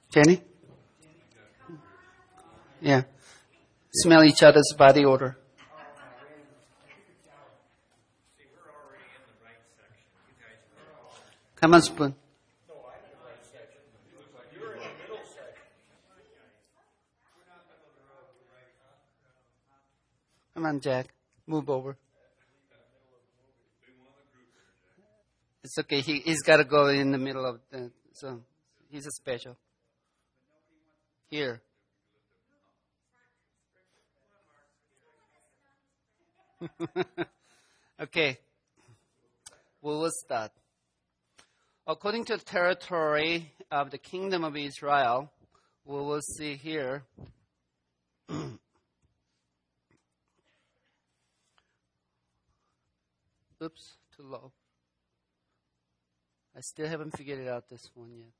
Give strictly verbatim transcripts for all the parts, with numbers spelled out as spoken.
Jenny? Yeah. Smell each other's body odor. Come on, Spoon. Come on, Jack. Move over. It's okay. He, he's got to go in the middle of the... So, he's a special. Here. Okay. We will start. According to the territory of the Kingdom of Israel, we will see here... Oops, too low. I still haven't figured it out, this one yet.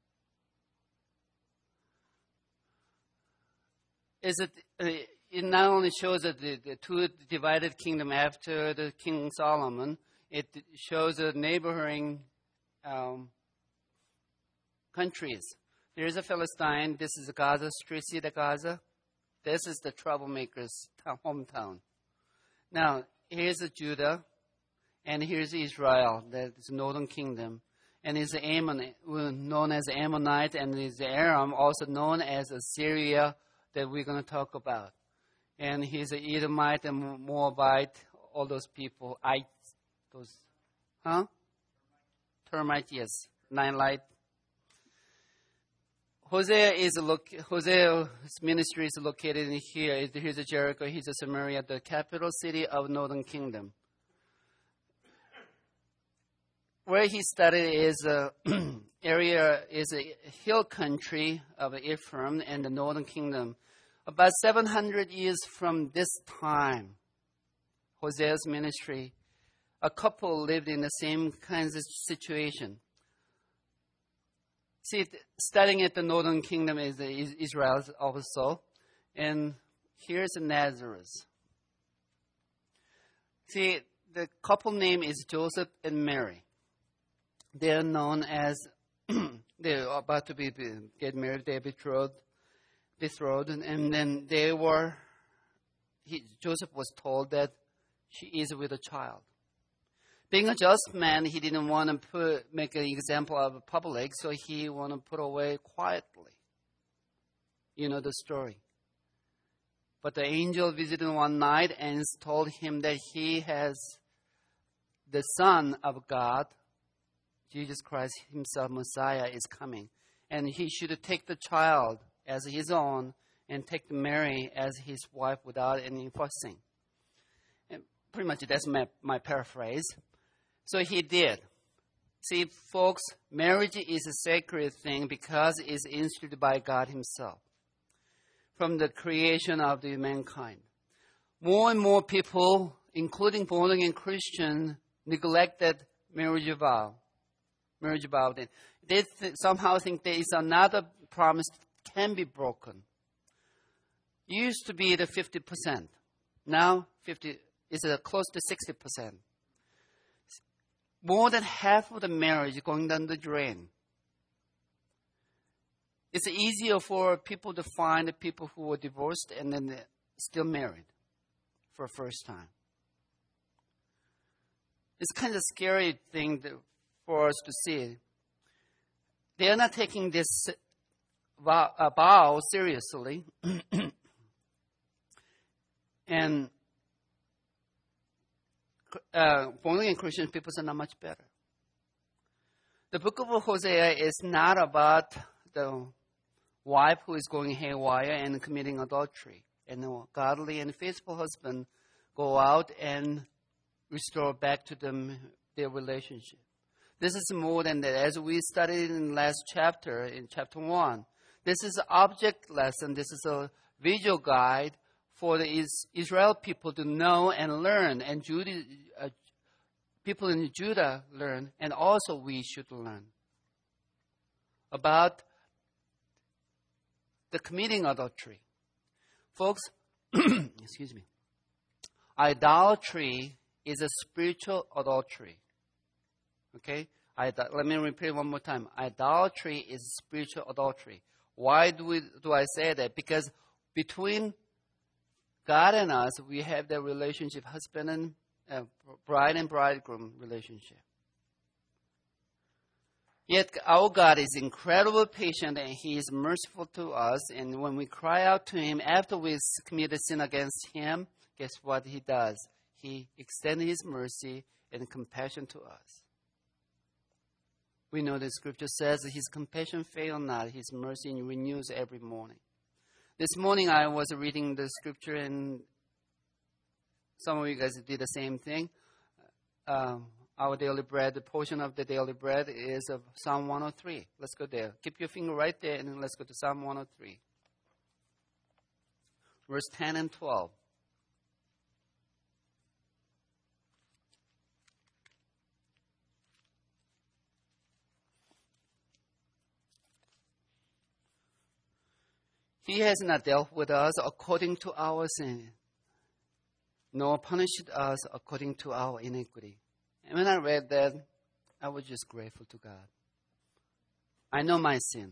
Is it, uh, it not only shows that the, the two divided kingdom after the King Solomon, it shows the neighboring um, countries. There is a Philistine. This is Gaza Street. See the Gaza? This is the troublemaker's hometown. Now, here's a Judah. And here's Israel, that's the northern kingdom. And it's Ammon, known as Ammonite, and it's Aram, also known as Assyria, that we're going to talk about. And he's an Edomite and Moabite, all those people. I, those, huh? Termite, yes. Nine light. Hosea is look. Hosea's ministry is located in here. Here's a Jericho. Here's a Samaria, the capital city of northern kingdom. Where he studied is a area is a hill country of Ephraim and the northern kingdom. About seven hundred years from this time, Hosea's ministry, a couple lived in the same kinds of situation. See, studying at the northern kingdom is Israel also, and here's Nazareth. See, the couple name is Joseph and Mary. They are known as, they're about to be, get married, they're betrothed, betrothed, and, and then they were, he, Joseph was told that she is with a child. Being a just man, he didn't want to put, make an example of the public, so he wanted to put away quietly. You know the story. But the angel visited one night and told him that he has the Son of God, Jesus Christ himself, Messiah, is coming. And he should take the child as his own and take Mary as his wife without any fussing. And pretty much that's my, my paraphrase. So he did. See, folks, marriage is a sacred thing because it's instituted by God himself from the creation of the mankind. More and more people, including born-again Christians, neglected marriage vow. Marriage vow. They th- somehow think there is another promise that can be broken. It used to be the fifty percent. Now, fifty is close to sixty percent. More than half of the marriage is going down the drain. It's easier for people to find the people who were divorced and then still married for the first time. It's kind of a scary thing that, for us to see. They are not taking this vow, uh, vow seriously. And uh, born-again Christian people are not much better. The book of Hosea is not about the wife who is going haywire and committing adultery. And the godly and faithful husband go out and restore back to them their relationship. This is more than that. As we studied in the last chapter, in chapter one, this is an object lesson. This is a visual guide for the Israel people to know and learn, and Judah, uh, people in Judah learn, and also we should learn about the committing adultery. Folks, excuse me, idolatry is a spiritual adultery. Okay? Idol- Let me repeat one more time. Idolatry is spiritual adultery. Why do, we, do I say that? Because between God and us, we have that relationship, husband and uh, bride and bridegroom relationship. Yet our God is incredibly patient and He is merciful to us. And when we cry out to Him after we committed sin against Him, guess what He does? He extends His mercy and compassion to us. We know the scripture says His compassion fail not, His mercy renews every morning. This morning I was reading the scripture and some of you guys did the same thing. Um, our daily bread, the portion of the daily bread is of Psalm one oh three. Let's go there. Keep your finger right there and let's go to Psalm one oh three. Verse ten and twelve. He has not dealt with us according to our sin, nor punished us according to our iniquity. And when I read that, I was just grateful to God. I know my sin.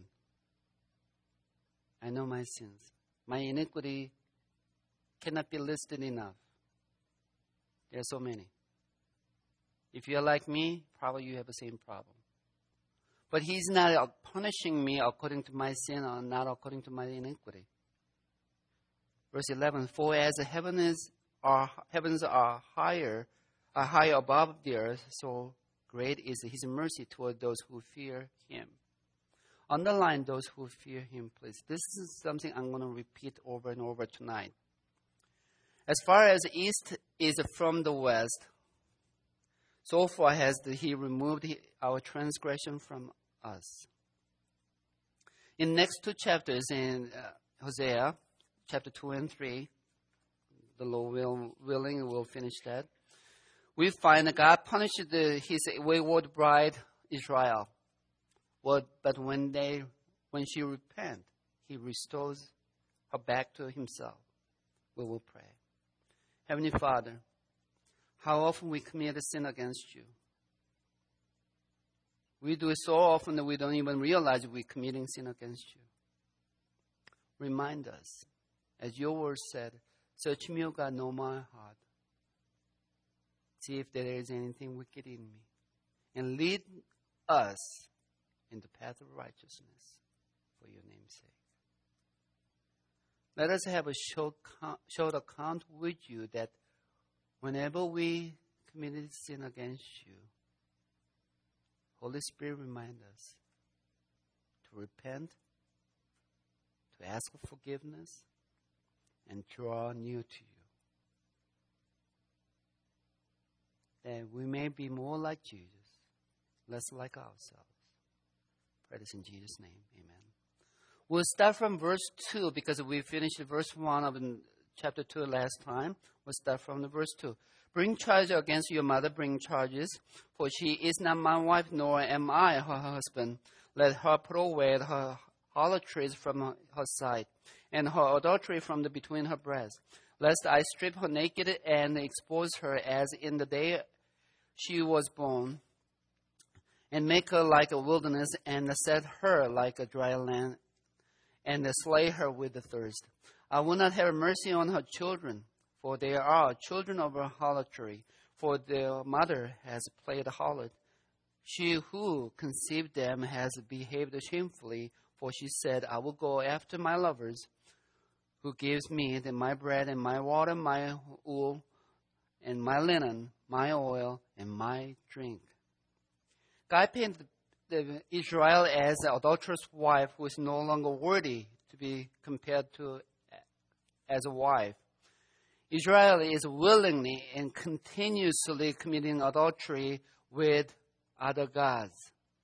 I know my sins. My iniquity cannot be listed enough. There are so many. If you're like me, probably you have the same problem. But He's not punishing me according to my sin or not according to my iniquity. Verse eleven, for as the heavens are, heavens are higher, are higher above the earth, so great is His mercy toward those who fear Him. Underline those who fear Him, please. This is something I'm going to repeat over and over tonight. As far as east is from the west, so far has He removed our transgression from us. In next two chapters, in uh, Hosea, chapter two and three, the Lord will, willing, we'll finish that. We find that God punished the, His wayward bride, Israel. Well, but when they, when she repent, He restores her back to Himself. We will pray. Heavenly Father, how often we commit a sin against You. We do it so often that we don't even realize we're committing sin against You. Remind us, as Your word said, search me, O God, know my heart. See if there is anything wicked in me. And lead us in the path of righteousness for Your name's sake. Let us have a short, short account with You that whenever we committed sin against You, Holy Spirit, remind us to repent, to ask for forgiveness, and draw near to You. That we may be more like Jesus, less like ourselves. Pray this in Jesus' name. Amen. We'll start from verse two because we finished verse one of chapter two last time. We'll start from the verse two. Bring charge against your mother, bring charges, for she is not my wife, nor am I her husband. Let her put away her harlotries from her, her sight, and her adultery from the between her breasts, lest I strip her naked and expose her as in the day she was born, and make her like a wilderness, and set her like a dry land, and slay her with the thirst. I will not have mercy on her children, for they are children of her harlotry, for their mother has played harlot. She who conceived them has behaved shamefully, for she said, I will go after my lovers, who gives me the, my bread and my water, my wool, and my linen, my oil, and my drink. God painted the Israel as an adulterous wife who is no longer worthy to be compared to as a wife. Israel is willingly and continuously committing adultery with other gods.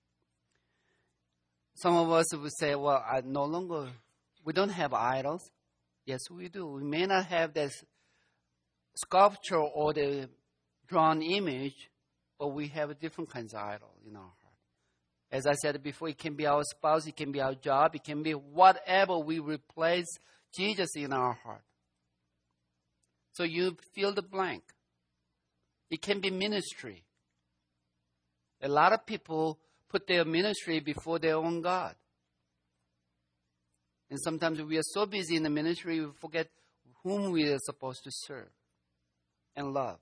Some of us would say, well, I no longer, we don't have idols. Yes, we do. We may not have that sculpture or the drawn image, but we have different kinds of idol in our heart. As I said before, it can be our spouse, it can be our job, it can be whatever we replace Jesus in our heart. So you fill the blank. It can be ministry. A lot of people put their ministry before their own God. And sometimes we are so busy in the ministry, we forget whom we are supposed to serve and love.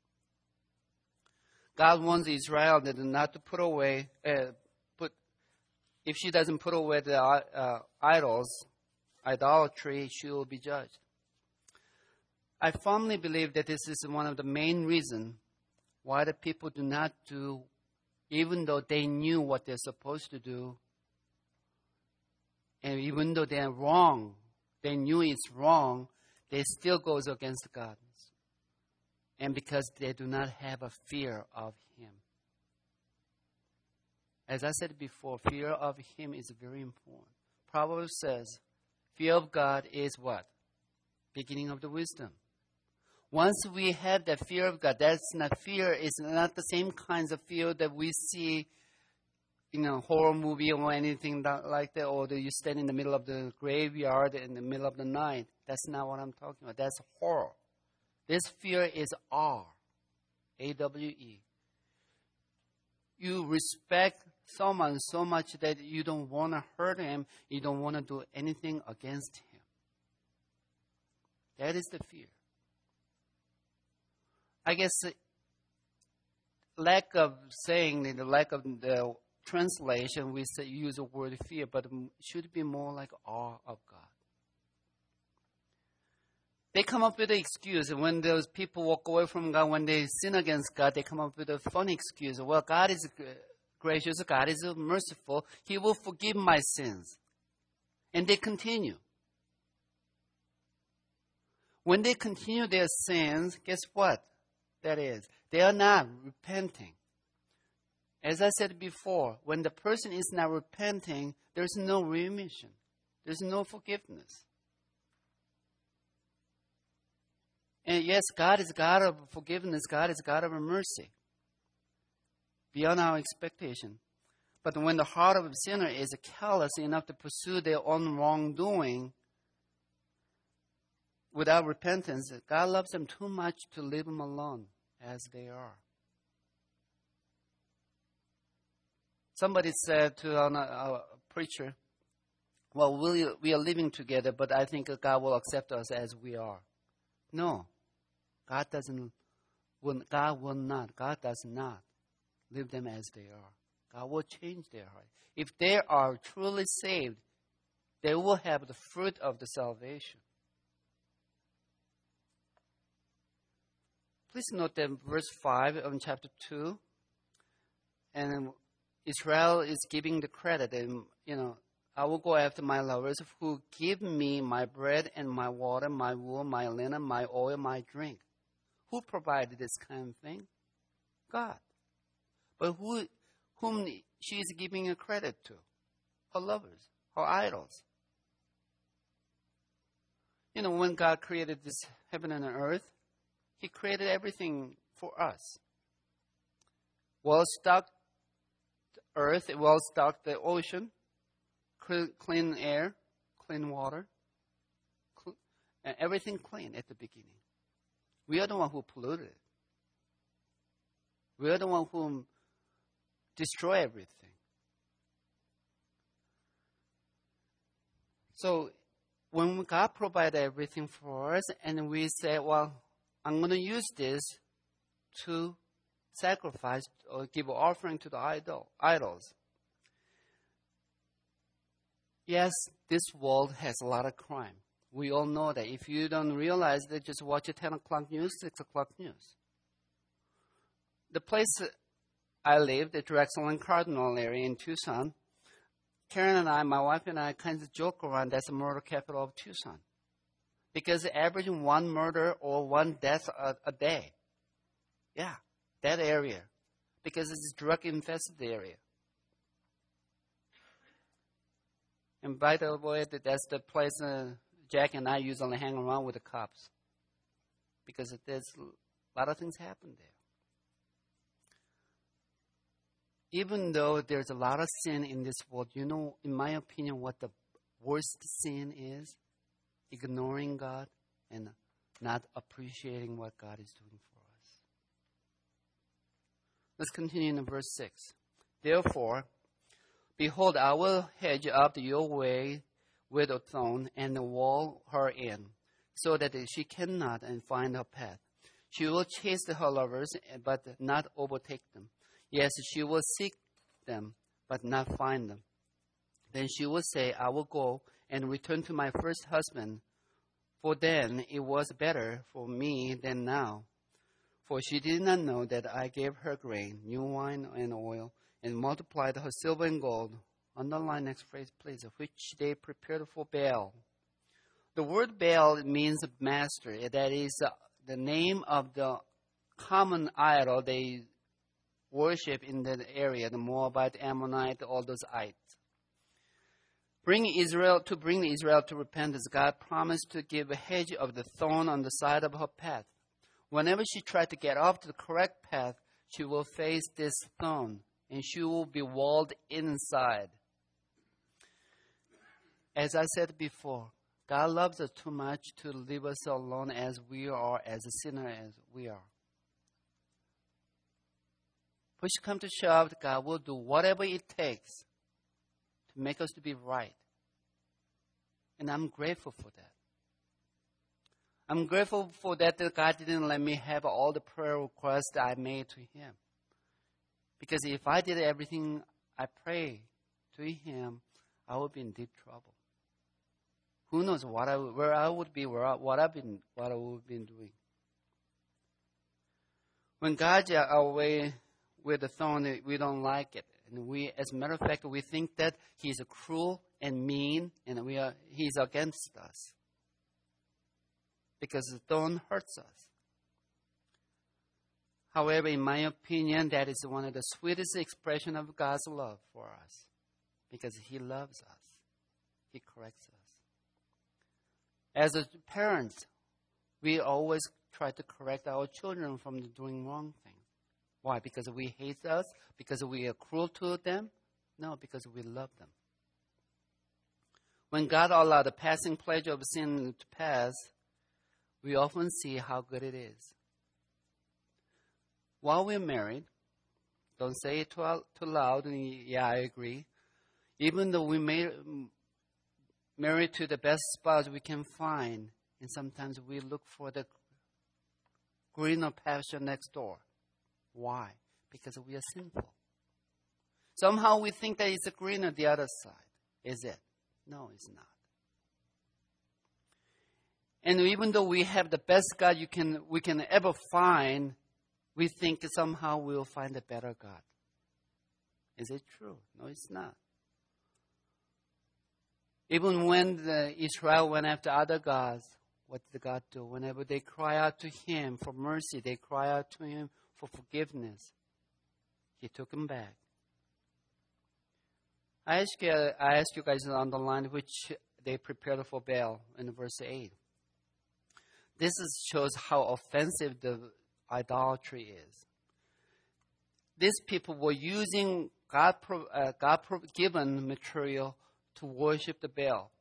God wants Israel not to put away, uh, put, if she doesn't put away the uh, idols, idolatry, she will be judged. I firmly believe that this is one of the main reasons why the people do not do, even though they knew what they're supposed to do, and even though they're wrong, they knew it's wrong, they still goes against God. And because they do not have a fear of Him. As I said before, fear of Him is very important. Proverbs says, fear of God is what? Beginning of the wisdom. Once we have that fear of God, that's not fear, it's not the same kinds of fear that we see in a horror movie or anything like that, or that you stand in the middle of the graveyard in the middle of the night. That's not what I'm talking about. That's horror. This fear is awe, A W E. You respect someone so much that you don't want to hurt him, you don't want to do anything against him. That is the fear. I guess lack of saying, the lack of the translation, we say, use the word fear, but it should be more like awe of God. They come up with an excuse. And when those people walk away from God, when they sin against God, they come up with a funny excuse. Well, God is gracious. God is merciful. He will forgive my sins. And they continue. When they continue their sins, guess what? That is, they are not repenting. As I said before, when the person is not repenting, there's no remission. There's no forgiveness. And yes, God is God of forgiveness. God is God of mercy. Beyond our expectation. But when the heart of a sinner is callous enough to pursue their own wrongdoing without repentance, God loves them too much to leave them alone as they are. Somebody said to a, a preacher, well, we, we are living together, but I think God will accept us as we are. No, God doesn't. Will, God will not. God does not leave them as they are. God will change their heart. If they are truly saved, they will have the fruit of the salvation. Please note that verse five of chapter two, and Israel is giving the credit, and you know, I will go after my lovers who give me my bread and my water, my wool, my linen, my oil, my drink. Who provided this kind of thing? God. But who, whom she is giving a credit to? Her lovers, her idols. You know, when God created this heaven and earth, He created everything for us. Well-stocked earth, well-stocked the ocean, clean air, clean water, cl- and everything clean at the beginning. We are the one who polluted it. We are the one who destroy everything. So when God provided everything for us, and we say, well, I'm going to use this to sacrifice or give an offering to the idol, idols. Yes, this world has a lot of crime. We all know that. If you don't realize that, just watch the ten o'clock news, six o'clock news. The place I live, the Drexel and Cardinal area in Tucson, Karen and I, my wife and I, kind of joke around that's the murder capital of Tucson. Because averaging one murder or one death a, a day. Yeah, that area. Because it's a drug-infested area. And by the way, that's the place uh, Jack and I usually hang around with the cops. Because there's a lot of things happen there. Even though there's a lot of sin in this world, you know, in my opinion, what the worst sin is? Ignoring God and not appreciating what God is doing for us. Let's continue in verse six. Therefore, behold, I will hedge up your way with a thorn and wall her in, so that she cannot and find her path. She will chase her lovers, but not overtake them. Yes, she will seek them, but not find them. Then she will say, I will go and return to my first husband, for then it was better for me than now. For she did not know that I gave her grain, new wine and oil, and multiplied her silver and gold. Underline next phrase, please, which they prepared for Baal. The word Baal means master. That is uh, the name of the common idol they worship in that area, the Moabite, Ammonite, all those ites. Bring Israel to bring Israel to repentance, God promised to give a hedge of the thorn on the side of her path. Whenever she tried to get off the correct path, she will face this thorn, and she will be walled inside. As I said before, God loves us too much to leave us alone as we are, as a sinner as we are. Push come to shove, God will do whatever it takes to make us to be right. And I'm grateful for that. I'm grateful for that, that God didn't let me have all the prayer requests I made to Him. Because if I did everything I pray to Him, I would be in deep trouble. Who knows what I, where I would be, where I, what I've been, what I would have been doing. When God's away with the thorn, we don't like it. And we, as a matter of fact, we think that He's cruel and mean, and we are, He's against us. Because the thorn hurts us. However, in my opinion, that is one of the sweetest expressions of God's love for us. Because He loves us. He corrects us. As a parents, we always try to correct our children from doing wrong things. Why? Because we hate us? Because we are cruel to them? No, because we love them. When God allowed the passing pleasure of sin to pass, we often see how good it is. While we're married, don't say it too, too loud, and yeah, I agree. Even though we may married to the best spouse we can find, and sometimes we look for the greener pasture next door. Why? Because we are sinful. Somehow we think that it's greener the other side. Is it? No, it's not. And even though we have the best God you can we can ever find, we think that somehow we'll find a better God. Is it true? No, it's not. Even when the Israel went after other gods, what did God do? Whenever they cry out to Him for mercy, they cry out to Him for forgiveness, He took them back. I ask you, I ask you guys to underline which they prepared for Baal in verse eight. This is, shows how offensive the idolatry is. These people were using God, uh, God given material to worship the Baal.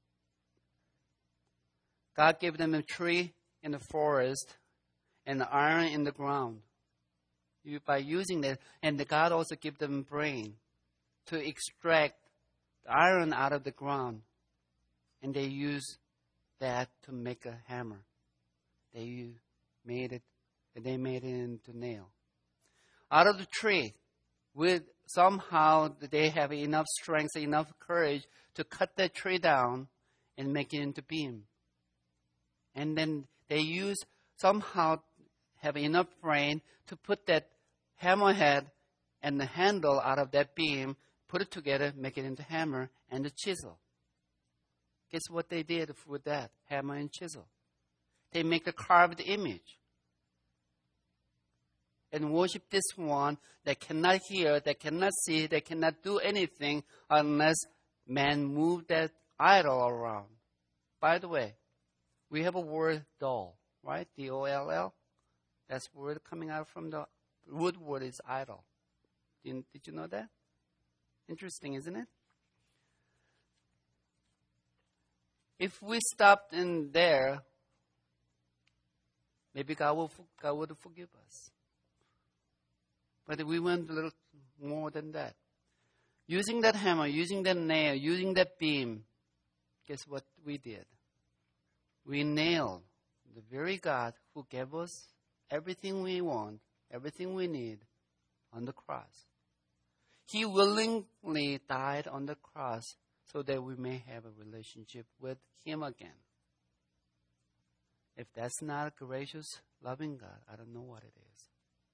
God gave them a tree in the forest and iron in the ground. You, by using that, and the God also gave them brain to extract the iron out of the ground, and they use that to make a hammer. They made it, and they made it into nail. Out of the tree, with somehow they have enough strength, enough courage to cut that tree down and make it into beam. And then they use somehow have enough brain to put that hammerhead and the handle out of that beam, put it together, make it into hammer and a chisel. Guess what they did with that hammer and chisel? They make a carved image and worship this one that cannot hear, that cannot see, that cannot do anything unless man move that idol around. By the way, we have a word doll, right? D O L L. That's the word coming out from the root word is idol. Did, did you know that? Interesting, isn't it? If we stopped in there, maybe God will God would forgive us. But we went a little more than that. Using that hammer, using that nail, using that beam guess what we did? We nailed the very God who gave us everything we want, everything we need on the cross. He willingly died on the cross so that we may have a relationship with Him again. If that's not a gracious, loving God, I don't know what it is.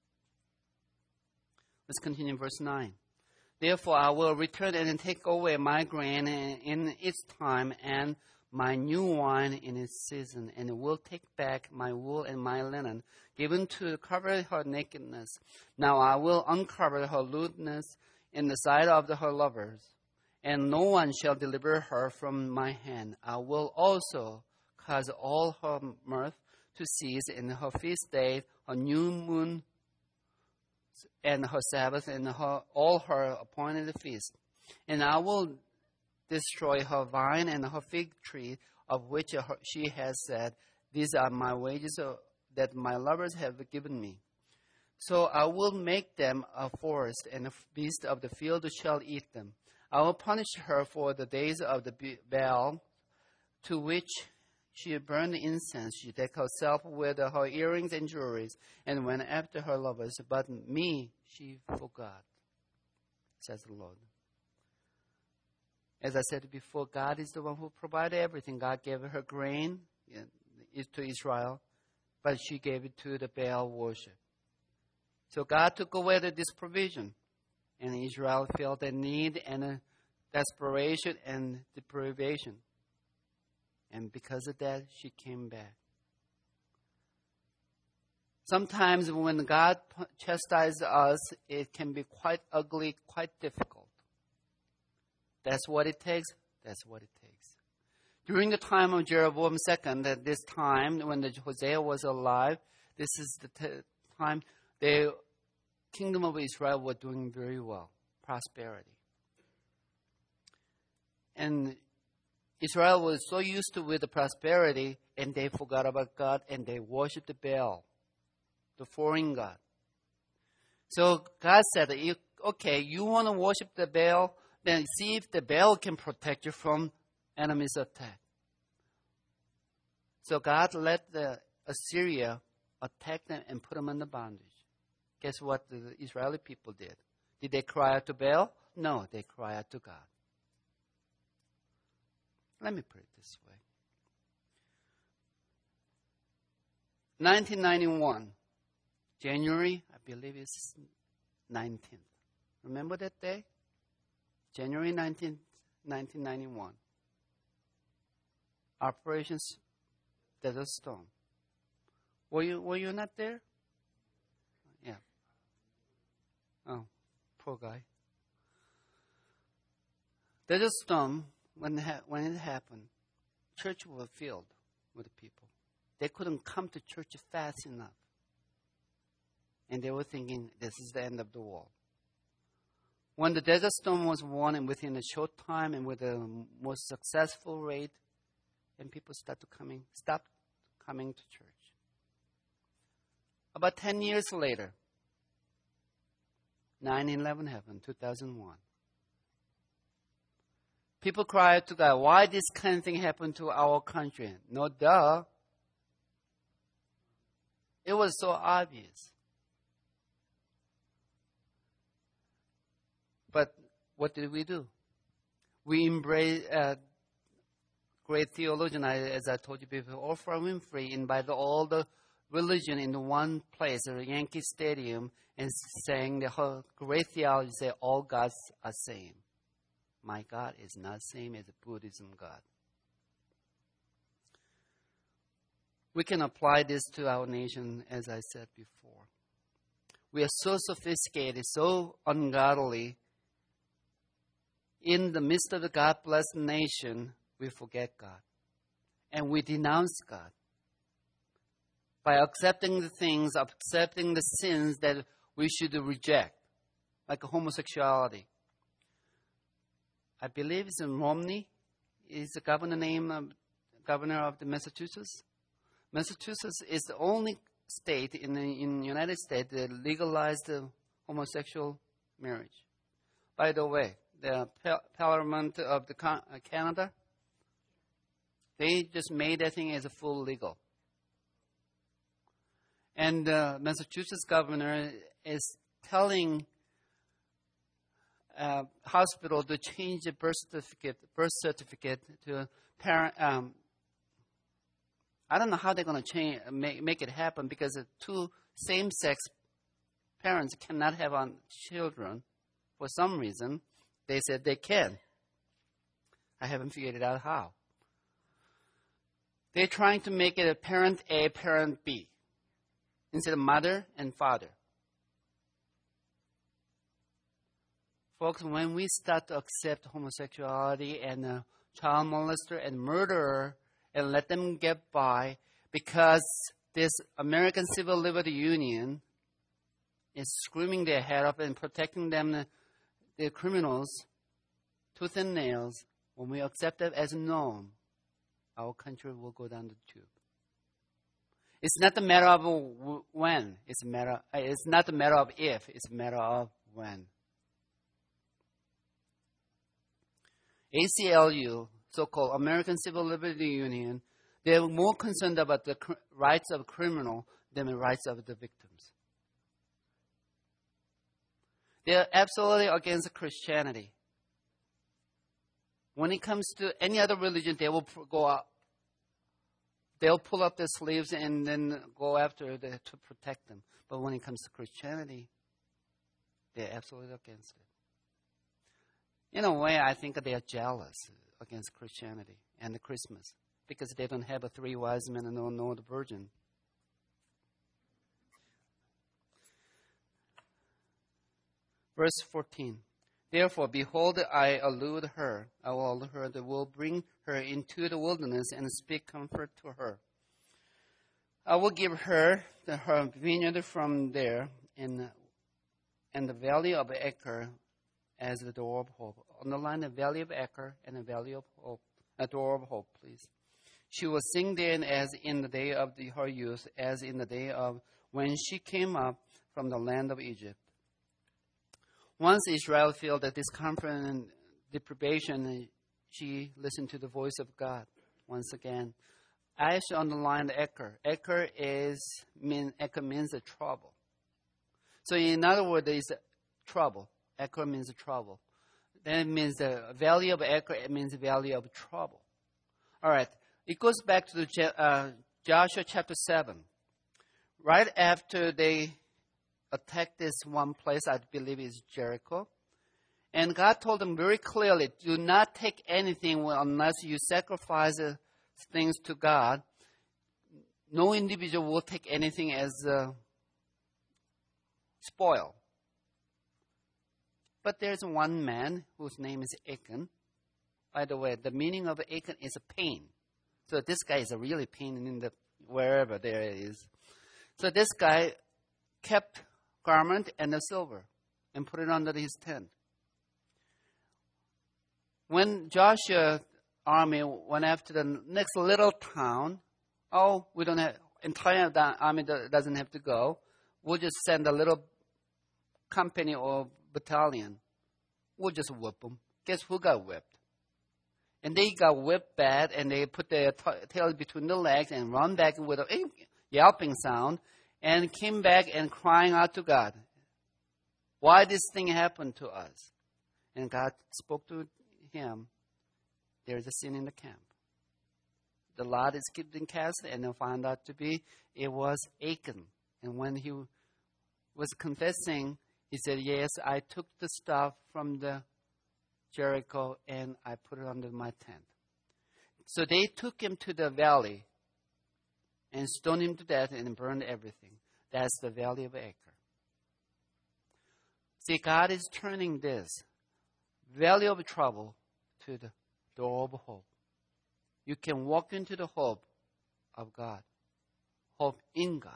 Let's continue in verse nine. Therefore I will return and take away my grain in its time and my new wine in its season, and will take back my wool and my linen, given to cover her nakedness. Now I will uncover her lewdness in the sight of the, her lovers, and no one shall deliver her from my hand. I will also cause all her mirth to cease in her feast day, her new moon, and her Sabbath, and her, all her appointed feasts. And I will destroy her vine and her fig tree, of which she has said, these are my wages that my lovers have given me. So I will make them a forest, and the beast of the field shall eat them. I will punish her for the days of the Baal, to which she burned incense. She decked herself with her earrings and jewelries, and went after her lovers. But me she forgot, says the Lord. As I said before, God is the one who provided everything. God gave her grain to Israel, but she gave it to the Baal worship. So God took away this provision, and Israel felt a need and a desperation and deprivation. And because of that, she came back. Sometimes when God chastises us, it can be quite ugly, quite difficult. That's what it takes. That's what it takes. During the time of Jeroboam the Second, at this time when the Hosea was alive, this is the t- time the kingdom of Israel was doing very well, prosperity. And Israel was so used to with the prosperity, and they forgot about God, and they worshipped the Baal, the foreign god. So God said, okay, you want to worship the Baal? Then see if the Baal can protect you from enemies' attack. So God let the Assyria attack them and put them in the bondage. Guess what the Israeli people did? Did they cry out to Baal? No, they cried out to God. Let me put it this way. nineteen ninety-one, January, I believe it's nineteenth. Remember that day? January nineteenth, nineteen ninety-one. Operation Desert Storm. Were you were you not there? Yeah. Oh, poor guy. Desert Storm, when it, ha- when it happened, church was filled with people. They couldn't come to church fast enough. And they were thinking, this is the end of the world. When the Desert Storm was won, and within a short time and with the most successful rate, and people started coming, stopped coming to church. About ten years later, nine eleven happened, two thousand one. People cried to God, why this kind of thing happened to our country? No, duh. It was so obvious. But what did we do? We embraced uh, great theologian, as I told you before, Oprah Winfrey, invited all the religion in one place, a Yankee Stadium, and sang the whole great theology, say all gods are same. My God is not same as the Buddhism God. We can apply this to our nation, as I said before. We are so sophisticated, so ungodly. In the midst of the God-blessed nation, we forget God. And we denounce God. By accepting the things, accepting the sins that we should reject, like homosexuality. I believe it's in Romney, is the governor name of, governor of the Massachusetts. Massachusetts is the only state in the in United States that legalized the homosexual marriage. By the way, the Parliament of the Canada, They just made that thing as a full legal. And the Massachusetts governor is telling uh, hospital to change the birth certificate, birth certificate to parent. Um, I don't know how they're going to change, make, make it happen, because the two same-sex parents cannot have on children for some reason. They said they can. I haven't figured out how. They're trying to make it a parent A, parent B, instead of mother and father. Folks, when we start to accept homosexuality and uh, child molester and murderer and let them get by because this American Civil Liberty Union is screaming their head up and protecting them, the, the criminals, tooth and nails, when we accept that as a norm, our country will go down the tube. It's not a matter of when. It's a matter. It's not a matter of if. It's a matter of when. A C L U, so-called American Civil Liberty Union, they're more concerned about the cr- rights of criminal than the rights of the victims. They're absolutely against Christianity. When it comes to any other religion, they will go out. They'll pull up their sleeves and then go after the, to protect them. But when it comes to Christianity, they're absolutely against it. In a way, I think they are jealous against Christianity and the Christmas because they don't have a three wise men and don't know the virgin. Verse fourteen. Therefore, behold, I allude her. I will allude her that will bring her into the wilderness and speak comfort to her. I will give her the, her vineyard from there in, in the valley of Achor as the door of hope. Underline the valley of Achor and the valley of hope, a door of hope, please. She will sing then as in the day of the, her youth, as in the day of when she came up from the land of Egypt. Once Israel felt that discomfort and deprivation, she listened to the voice of God once again. I should underline the Achor. Achor is mean Achor means the trouble. So in other words, there is trouble. Achor means the trouble. Then it means the valley of Achor. It means the valley of trouble. All right. It goes back to the, uh, Joshua chapter seven. Right after they attacked this one place, I believe is Jericho. And God told them very clearly, do not take anything unless you sacrifice things to God. No individual will take anything as a spoil. But there's one man whose name is Achan. By the way, the meaning of Achan is a pain. So this guy is a really pain in the wherever there is. So this guy kept garment and the silver and put it under his tent. When Joshua's army went after the next little town, oh, we don't have, entire army doesn't have to go. We'll just send a little company or battalion. We'll just whip them. Guess who got whipped? And they got whipped bad, and they put their t- tail between the legs and run back with a yelping sound, and came back and crying out to God. Why this thing happened to us? And God spoke to him. There is a sin in the camp. The lot is getting cast, and they found out to be it was Achan. And when he was confessing, he said, yes, I took the stuff from the Jericho and I put it under my tent. So they took him to the valley and stoned him to death and burned everything. That's the valley of Achor. See, God is turning this valley of trouble to the door of hope. You can walk into the hope of God, hope in God.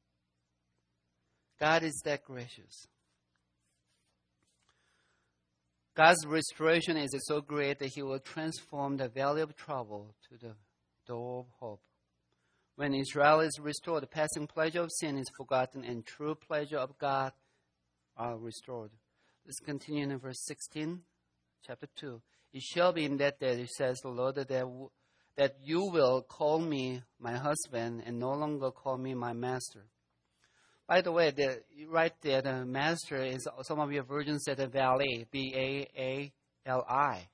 God is that gracious. God's restoration is so great that He will transform the valley of trouble to the door of hope. When Israel is restored, the passing pleasure of sin is forgotten and true pleasure of God are restored. Let's continue in verse sixteen, chapter two. It shall be in that day, says the Lord, that, that you will call me my husband and no longer call me my master. By the way, the, right there, the master is, some of your versions said the valet, B A A L I.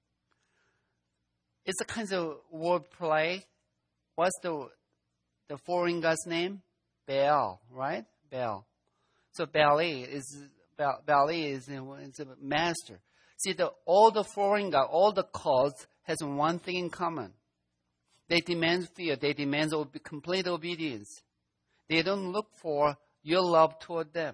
It's a kind of word play. What's the the foreign god's name? Baal, right? Baal. So valet is valet is, is a master. See, the, all the foreign god, all the cults has one thing in common. They demand fear. They demand ob- complete obedience. They don't look for your love toward them.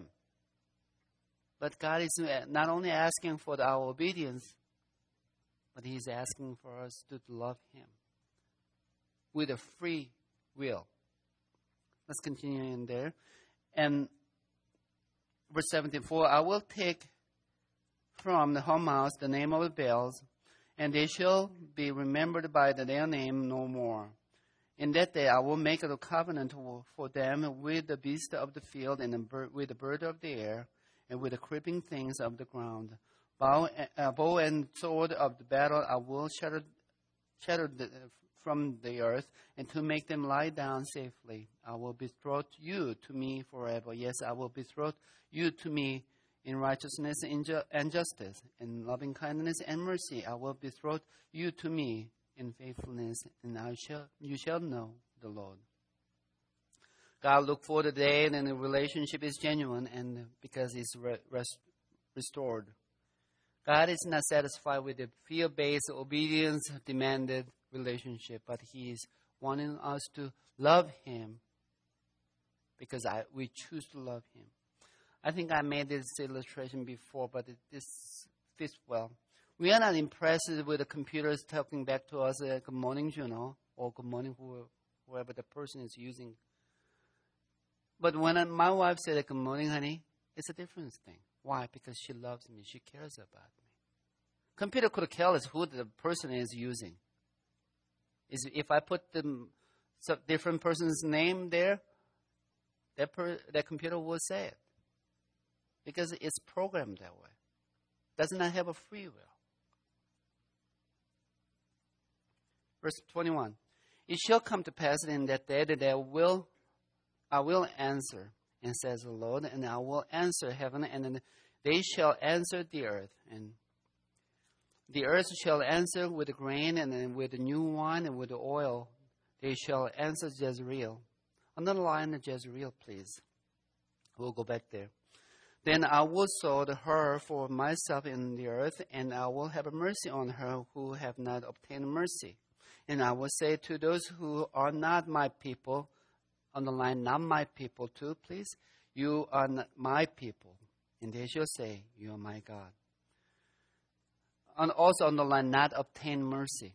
But God is not only asking for our obedience, but He's asking for us to love Him with a free will. Let's continue in there. And verse seventeen, for I will take from the home house the name of the Baals, and they shall be remembered by their name no more. In that day I will make a covenant for them with the beast of the field and the bird, with the bird of the air and with the creeping things of the ground. Bow, uh, bow and sword of the battle I will shatter, shatter the, from the earth, and to make them lie down safely. I will betroth you to me forever. Yes, I will betroth you to me in righteousness and justice, in loving kindness and mercy. I will betroth you to me in faithfulness, and I shall, you shall know the Lord. God look for the day and the relationship is genuine, and because it's re- rest, restored. God is not satisfied with the fear-based, obedience-demanded relationship, but He is wanting us to love Him because I, we choose to love Him. I think I made this illustration before, but it, this fits well. We are not impressed with the computers talking back to us uh, good morning, Juno, or good morning, whoever the person is using. But when I, my wife said, good morning, honey, it's a different thing. Why? Because she loves me. She cares about me. Computer could care less who the person is using. Is if I put the some different person's name there, that per, that computer will say it. Because it's programmed that way. Does not have a free will. Verse twenty-one. It shall come to pass in that day that I will, I will answer, and says the Lord, and I will answer heaven, and then they shall answer the earth. And the earth shall answer with grain, and then with new wine, and with oil. They shall answer Jezreel. Underline the Jezreel, please. We'll go back there. Then I will sow her for myself in the earth, and I will have mercy on her who have not obtained mercy. And I will say to those who are not my people, underline not my people too, please, you are not my people. And they shall say, you are my God. And also underline not obtain mercy.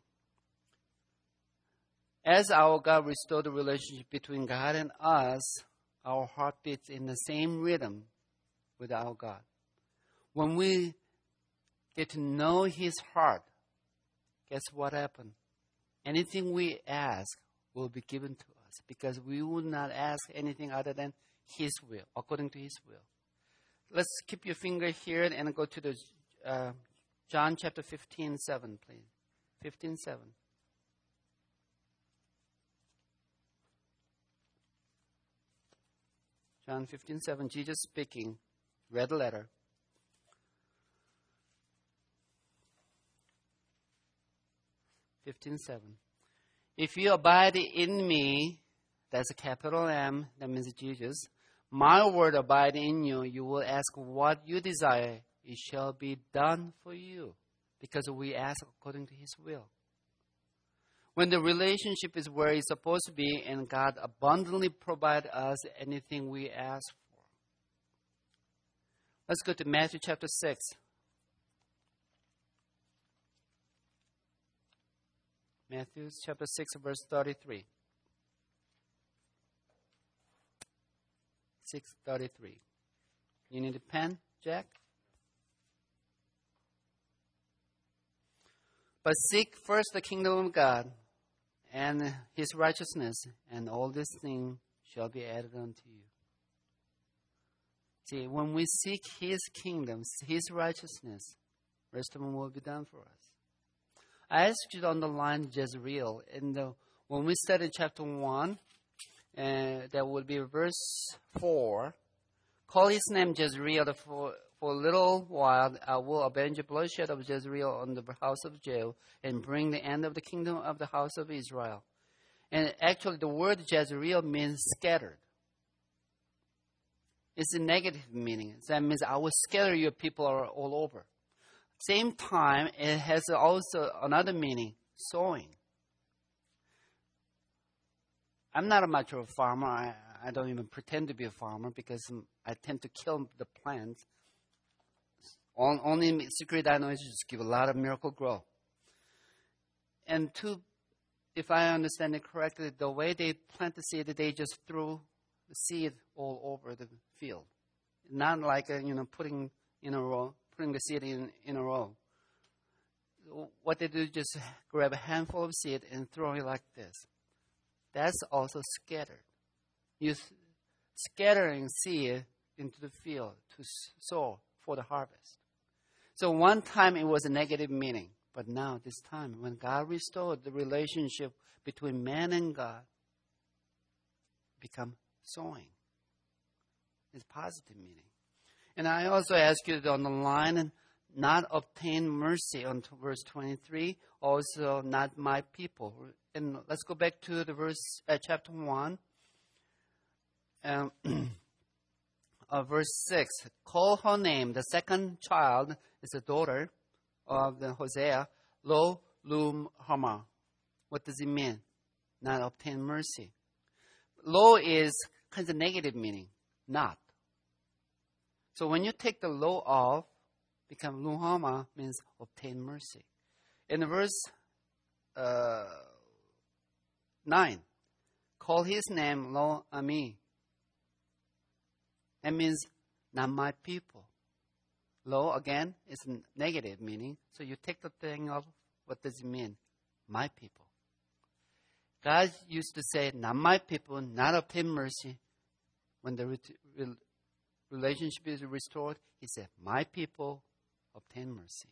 As our God restored the relationship between God and us, our heart beats in the same rhythm with our God. When we get to know His heart, guess what happened? Anything we ask will be given to us because we would not ask anything other than His will, according to His will. Let's keep your finger here and go to the uh, John chapter fifteen, seven, please. fifteen, seven. John fifteen, seven, Jesus speaking, red letter. fifteen, seven. If you abide in me, that's a capital M, that means Jesus. My word abide in you, you will ask what you desire, it shall be done for you. Because we ask according to His will. When the relationship is where it's supposed to be and God abundantly provides us anything we ask for. Let's go to Matthew chapter six. Matthew chapter six, verse thirty-three. six thirty-three. You need a pen, Jack? But seek first the kingdom of God and His righteousness, and all these things shall be added unto you. See, when we seek His kingdom, His righteousness, rest of them will be done for us. I asked you to underline Jezreel. And the, when we study chapter one, uh, that will be verse four. Call his name Jezreel for, for a little while. I will avenge the bloodshed of Jezreel on the house of Jehu and bring the end of the kingdom of the house of Israel. And actually, the word Jezreel means scattered. It's a negative meaning. That means I will scatter your people all over. Same time, it has also another meaning, sowing. I'm not much of a farmer. I, I don't even pretend to be a farmer because I tend to kill the plants. Only secret I know is just give a lot of miracle grow. And two, if I understand it correctly, the way they plant the seed, they just threw the seed all over the field. Not like, a, you know, putting in a row, putting the seed in, in a row. What they do is just grab a handful of seed and throw it like this. That's also scattered. You're scattering seed into the field to sow for the harvest. So one time it was a negative meaning, but now this time when God restored the relationship between man and God, become sowing. It's positive meaning. And I also ask you to underline and not obtain mercy on verse twenty-three, also not my people. And let's go back to the verse, uh, chapter one, um, uh, verse six. Call her name. The second child is a daughter of the Hosea, Lo Lum Hama. What does it mean? Not obtain mercy. Lo is kind of negative meaning, not. So when you take the lo off, become luhama means obtain mercy. In verse uh, nine, call his name Lo Ami. That means not my people. Lo again is negative meaning. So you take the thing off. What does it mean? My people. God used to say, not my people, not obtain mercy. When the re- relationship is restored, he said, my people obtain mercy.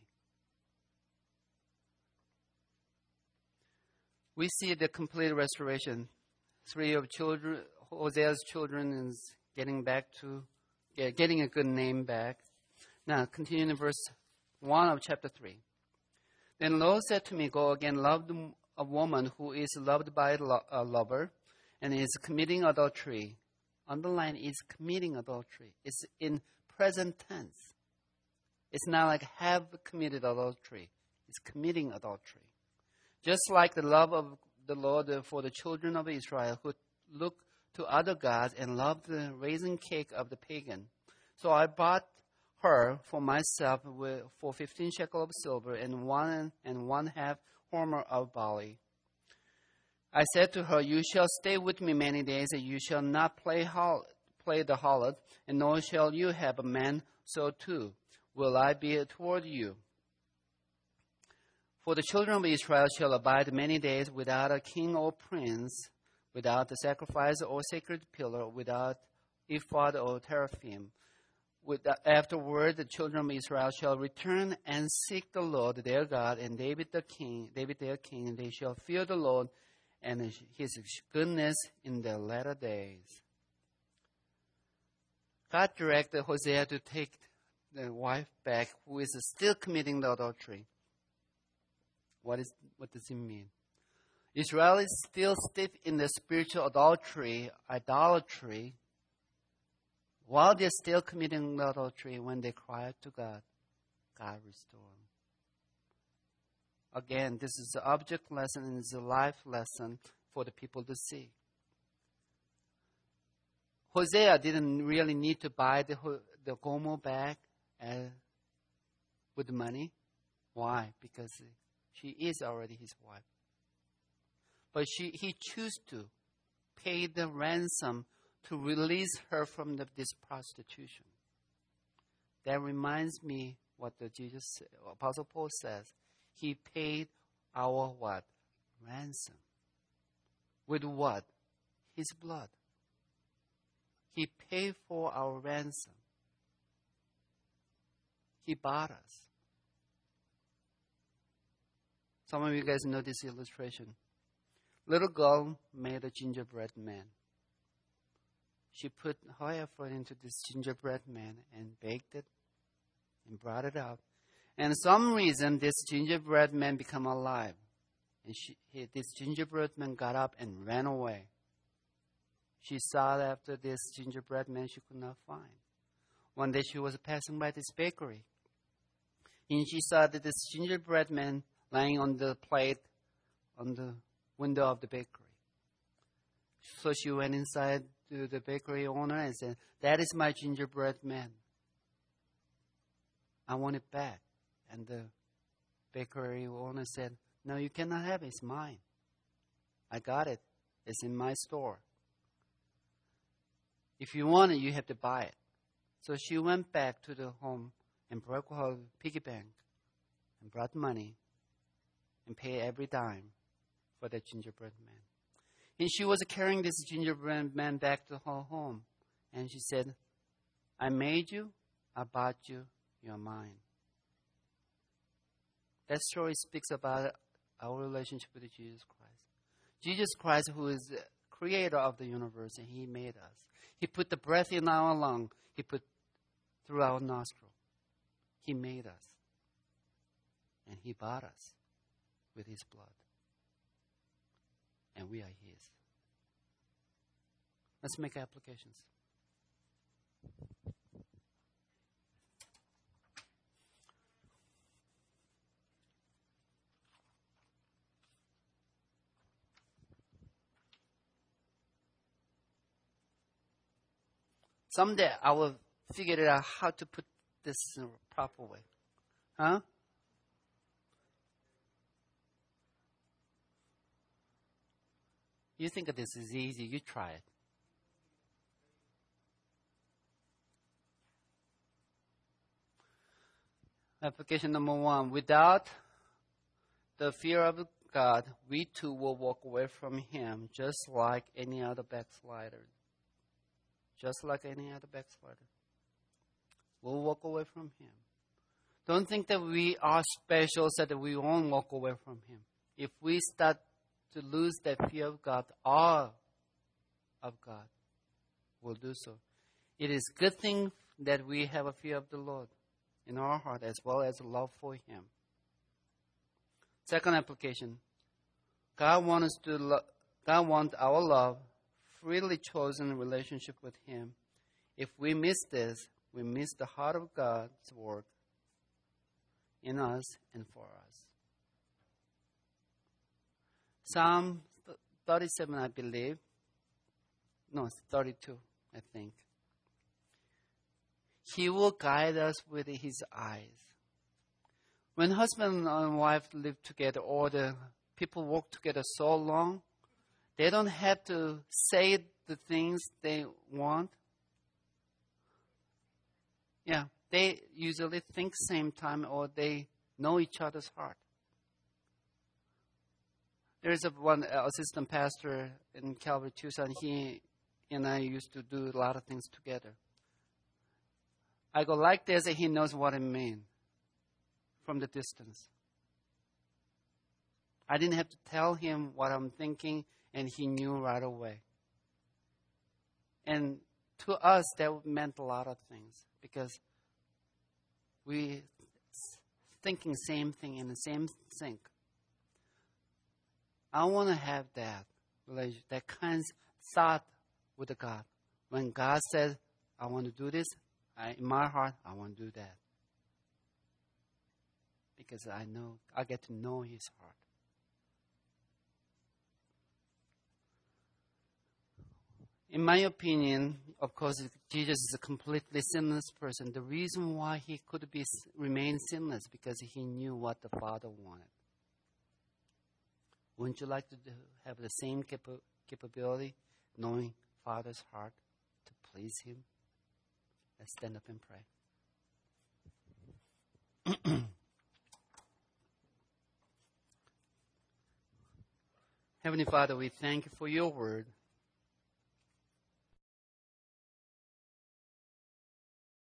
We see the complete restoration. Three of children, Hosea's children is getting back to, yeah, getting a good name back. Now, continuing in verse one of chapter three. Then Lo said to me, go again, love a woman who is loved by a lover and is committing adultery. Underline is committing adultery. It's in present tense. It's not like have committed adultery. It's committing adultery. Just like the love of the Lord for the children of Israel who look to other gods and love the raisin cake of the pagan. So I bought her for myself with, for fifteen shekel of silver and one and one half homer of barley. I said to her, you shall stay with me many days, and you shall not play, hol- play the harlot, and nor shall you have a man, so too will I be toward you. For the children of Israel shall abide many days without a king or prince, without the sacrifice or sacred pillar, without ephod or teraphim. With the, afterward, the children of Israel shall return and seek the Lord their God, and David the king, David their king, and they shall fear the Lord and his goodness in the latter days. God directed Hosea to take the wife back who is still committing the adultery. What is what does it mean? Israel is still stiff in the spiritual adultery, idolatry, while they're still committing the adultery. When they cry out to God, God restore them. Again, this is the object lesson and it's a life lesson for the people to see. Hosea didn't really need to buy the, the Gomer back uh, with money. Why? Because she is already his wife. But she, he chose to pay the ransom to release her from the, this prostitution. That reminds me what the Jesus, Apostle Paul says. He paid our what? Ransom. With what? His blood. He paid for our ransom. He bought us. Some of you guys know this illustration. Little girl made a gingerbread man. She put her effort into this gingerbread man and baked it and brought it out. And for some reason, this gingerbread man became alive. And she, he, this gingerbread man got up and ran away. She sought after this gingerbread man she could not find. One day she was passing by this bakery. And she saw that this gingerbread man lying on the plate on the window of the bakery. So she went inside to the bakery owner and said, "That is my gingerbread man. I want it back." And the bakery owner said, "No, you cannot have it. It's mine. I got it. It's in my store. If you want it, you have to buy it." So she went back to the home and broke her piggy bank and brought money and paid every dime for that gingerbread man. And she was carrying this gingerbread man back to her home. And she said, "I made you, I bought you, you're mine." That story speaks about our relationship with Jesus Christ. Jesus Christ, who is the creator of the universe, and He made us. He put the breath in our lung. He put through our nostril. He made us. And He bought us with His blood. And we are His. Let's make applications. Someday I will figure out how to put this in a proper way. Huh? You think this is easy, you try it. Application number one. Without the fear of God, we too will walk away from Him just like any other backslider. Just like any other backslider. We'll walk away from Him. Don't think that we are special so that we won't walk away from Him. If we start to lose that fear of God, awe of God, we'll do so. It is a good thing that we have a fear of the Lord in our heart as well as a love for Him. Second application. God wants us to lo- God wants our love, freely chosen relationship with Him. If we miss this, we miss the heart of God's work in us and for us. Psalm thirty-seven, I believe. No, it's thirty-two, I think. He will guide us with His eyes. When husband and wife live together or the people work together so long, they don't have to say the things they want. Yeah, they usually think same time or they know each other's heart. There's a one assistant pastor in Calvary Tucson. He and I used to do a lot of things together. I go like this and he knows what I mean from the distance. I didn't have to tell him what I'm thinking and he knew right away. And to us, that meant a lot of things because we thinking same thing in the same sync. I want to have that relationship, that kind of thought with God. When God says, I want to do this, I, in my heart, I want to do that. Because I know, I get to know His heart. In my opinion, of course, Jesus is a completely sinless person. The reason why He could be remain sinless because He knew what the Father wanted. Wouldn't you like to do, have the same capa- capability, knowing Father's heart to please Him? Let's stand up and pray. Heavenly Father, we thank You for Your word.